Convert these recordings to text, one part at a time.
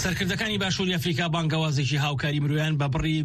سەرکردەکانی باشووری ئەفریقا بانگەوازێکی هاوکاری مرۆیان بە بڕی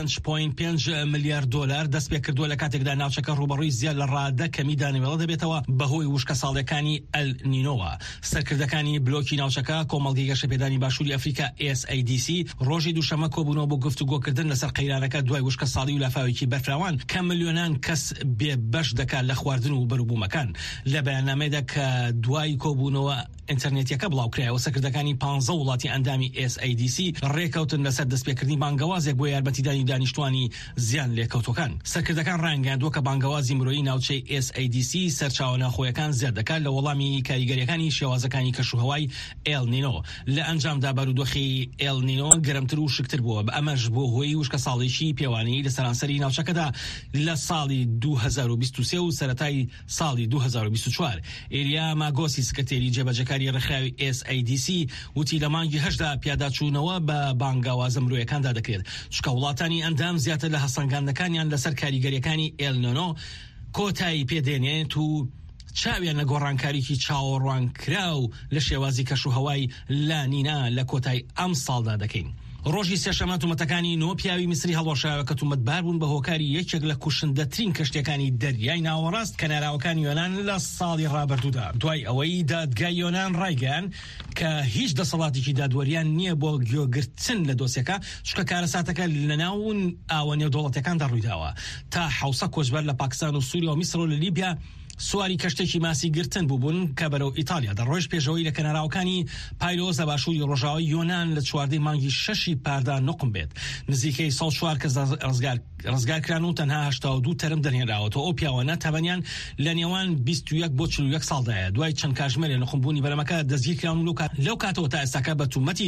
5.5 ملیارد دلار دەست پێ کردووە لە کاتێکدا ناوچەکە ڕوبەڕووی زیاد لە ڕادە کەمی دانەوێڵە دەبێتەوە بەهۆی وشکە ساڵیەکانی ئەل نینۆوە. سەرکردەکانی بلۆکی ناوچەکە کۆمەڵگەی گەشەپێدانی باشووری ئەفریقا SADC ڕۆژی دووشەمە کۆبوونەوە بۆ گفتوگۆکردن لەسەر قەیرانەکە دوای وشکە ساڵی و لافاوێکی بەرفراوان کە ملیۆنان کەس بێبەش دەکات لە خواردن و بەروبوومەکان. لە بەیاننامەیەدا کە دوای کۆبوونەوە ئینتەرنێتیەکە بڵاوکرایەوە سەرکردەکانی 15 وڵاتی ئەندامی SADC ڕێکەوتن لەسەر دەستپێکردنی بانگەوازێک بۆ یارمەتیدانی دانیشتوانی زیان لێکەوتەکان. سەرکردەکان ڕایانگەاندووە کە بانگەوازی مرۆیی ناوچەی SADC سەرچاوە ناخۆیەکان زیاد دەکات لە وەڵامی کاریگەریەکانی شێوازەکانی کەشوهەوای ئێل نینۆ. لە ئەنجامدا بارودۆخی ئێل نینۆ گەرمتر و شکتر بووە بە ئەمەش بۆ هۆی وشکە ساڵێکی پێوانەی لە سەرانسەری ناوچەکەدا لە ساڵی 2023 و سەرەتای ساڵی 2024. ئێریا ماگۆسی سکرتێری جێبەجەکاری ڕێکخراوی SADC وتی لە مانگی 8دا پیاداچوونەوە بە بانگاوازە مرۆیەکاندا دەکرێت چکە وڵاتانی ئەندام زیاتر لە هەسەنگاندەکانیان لەسەر کاریگەریەکانی ئێل نینۆ کۆتایی پێدێنێت و چاویان لە گۆڕانکاریکی چاوەڕوانکرا و لە شێوازی کەشوهەوای لانینا لە کۆتای ئەم ساڵدا دەکەین. ڕۆژی سێشەمە تومەتەکانی نۆ پیاوی میسری هەڵۆشاوە کە تومەتبار بوون بە هۆکاری یەکێک لە کوشندەترین کەشتەکانی دەریای ناوەڕاست کەناراوەکانی یۆنان لە ساڵی ڕابردوودا. دوای ئەوەی دادگای یۆنان ڕایگەیان کە هیچ دەسەڵاتێکی دادوەریان نییە بۆ گوێگرتن لە دۆسیەکە چکە کارەساتەکە لە ناون ئاوە نێودوڵەتەکاندا ڕوویداوە. تا 700 کۆچبەر لە پاکستان و سووریا و میسر و لە لیبیا سواری کەشتێکی ماسی گرتن بوون کە بەرەو ئیتالیا دەڕۆژ پێشەوەی لە کەناراوەکانی پایلۆز لە باشووری ڕۆژاوی یۆنان لە 14 مانگی 6 پاردا نقم بێت. نزیکەی 104 کەس ڕزگارکران و تەنها 82 تەرم دەرهێنراوەتەوە. ئەو پیاوانە تەمەنیان لە نێوان 21 بۆ 41 ساڵدایە. دوای چەند کاتژمێرێ نقمبوونی بەرەمەکە دەستگیرکران و لەو کاتەوە تا ئێستاکە بە تومەتی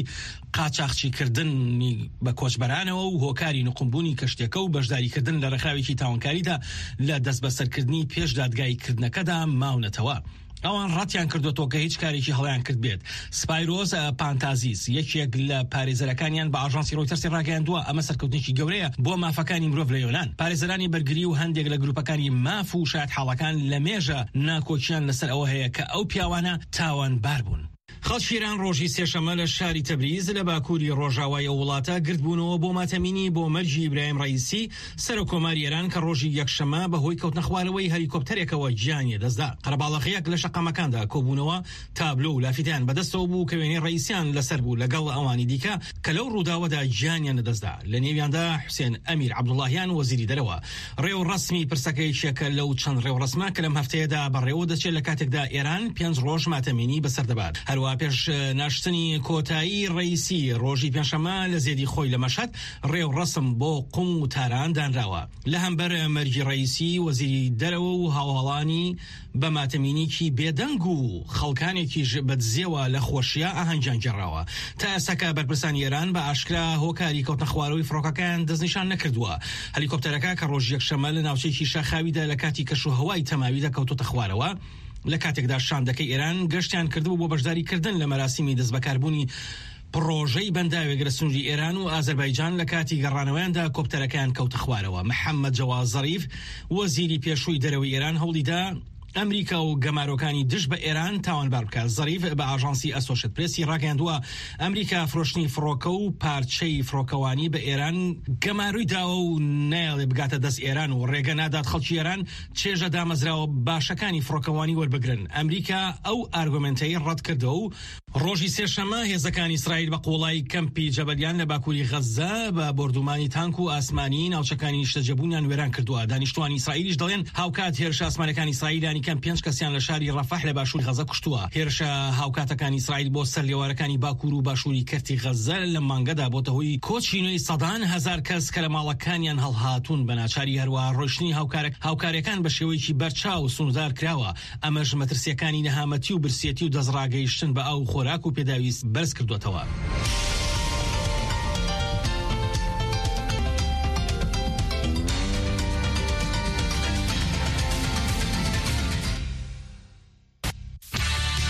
قاچاقچیکردنی بە کۆچبەرانەوە و هۆکاری نقمبوونی کەشتێکە و بەشداریکردن لە ڕێکخراوێکی تاوانکاریدا لە دەستبەسەرکردنی پێش دادگای کردنەکەدا ماونەتەوە. ئەوان ڕاتیان کردوەوە کە هیچ کارێکی هەڵیان کرد بێت. سپایرۆز پانتازیس یەکێک لە پارێزەرەکانیان بە ئاژانسی ڕۆیتەرسی ڕاگەیاندووە ئەمە سەرکەوتنێکی گەورەیە بۆ مافەکانی مرۆڤ لە یۆنان. پارێزەرانی بەرگری و هەندێک لە گروپەکانی ماف و شایەت حاڵەکان لە مێژە ناکۆچیان لەسەر ئەوە هەیە کە ئەو پیاوانە تاوانبار بوون. خەڵکی ئێران ڕۆژی سێشەمە لە شاری تەبریز لە باکووری ڕۆژاوای وڵاتە گردبوونەوە بۆ ماتەمینی بۆ مەرجی ئیبراهیم ڕەئیسی سەرۆکۆماری ئێران کە ڕۆژی یەکشەمە بەهۆی کەوتنە خوارەوەی هەلیکۆپتەرێکەوە گیانی دەستدا. قەرەباڵغەیەک لە شەقەمەکاندا کۆبوونەوە تابلۆ و لافیتیان بەدەستەوە بوو کە وێنەی ڕەئیسیان لەسەر بوو لەگەڵ ئەوانی دیکە کە لەو ڕووداوەدا گیانیان دەستدا. لە نێویاندا حوسێن ئەمیر عەبدوڵڵاهیان وەزیری دەرەوە. ڕێو ڕەسمی پرسەکەیشێکە لەو چەند ڕێو ڕەسمە کە لەم هەفتەیەدا بەڕێوە دەچێت لە کاتێکدا ئێران 5 ڕۆژ ماتەمینی بەسەر دەبات. هەروە پێش ناشتنی کۆتایی ڕەئیسی ڕۆژی پێنجشەمە لە زێدی خۆی لە مەشهەد ڕێو ڕەسم بۆ قوم و تاران دانراوە. لە هەمبەر مەرجی ڕەئیسی وەزیری دەرەوە و هاوڵانی بە ماتەمینیکی بێدەنگ و خەڵکانێکیش بەدزیەوە لە خۆشیە ئاهەنگیان گێڕاوە. تا ئێستاکە بەرپرسانی ئێران بە ئاشکرا هۆکاری کەوتنە خوارەوەی فڕۆکەکان دەستنیشان نەکردووە. هەلیکۆپتەرەکە کە ڕۆژی یەکشەمە لە ناوچەیەکی شاخاویدا لە کاتی کەشوهەوای تەماویدا کەوتۆتە خوارەوە لە کاتێکدا شاندەکەی ئێران گەشتیان کردبوو بۆ بەشداریکردن لە مەراسیمی دەستبەکاربوونی پڕۆژەی بەنداوێگرە سنووری ئێران و ئازەربایجان لە کاتی گەڕانەوەیاندا کۆپتەرەکان کەوتە خوارەوە. محەممەد جەواز زەریف وەزیری پێشووی دەرەوەی ئێران هەوڵیدا ئەمریکا و گەمارۆکانی دش بە ئێران تاوانبار بکات. زەریف بە ئاژانسی ئەسۆشێت پرێسی ڕاگەیاندووە ئەمریکا فرۆشتنی فڕۆکە و پارچەی فڕۆکەوانی بە ئێران گەماروی داوە و نایڵێ بگاتە دەست ئێران و ڕێگە نادات خەڵکی ئێران چێژە دامەزراوە باشەکانی فڕۆکەوانی وەربگرن. ئەمریکا ئەو ئارگومنتەی ڕەت کردەوە و ڕۆژی سێشەمە هێزەکانی ئیسرائیل بە قوڵای کەمپی جەبەلیان لە باکووری غەزە بە بردومانی تانک و ئاسمانی ناوچەکانی شتەجەبوونیان وێران کردووە. دانیشتوانی ئیسرائیلیش دەڵێن هاوکات هێرشە ئاسمانەکانی ئیسرائیلانی کەم 5 کەسیان لە شاری ڕەفەح لە باشووری غەزە کوشتووە. هێرشە هاوکاتەکانی ئیسرائیل بۆ سەر لێوارەکانی باکوور و باشووری کەرتی غەزە لە مانگەدا بۆتە هۆی کۆچی نوێی سەدان هەزار کەس کە لە ماڵەکانیان هەڵهاتوون بە ناچاری هەروە ڕۆشتنی هاوکاریەکان بە شێوەیەکی بەرچاو و سنوردار کراوە. ئەمەش مەترسیەکانی نەهامەتی و برسێتی و دەستڕاگەیشتن بە ئاو خۆراک و پێداویست بەرز کردوێتەوە.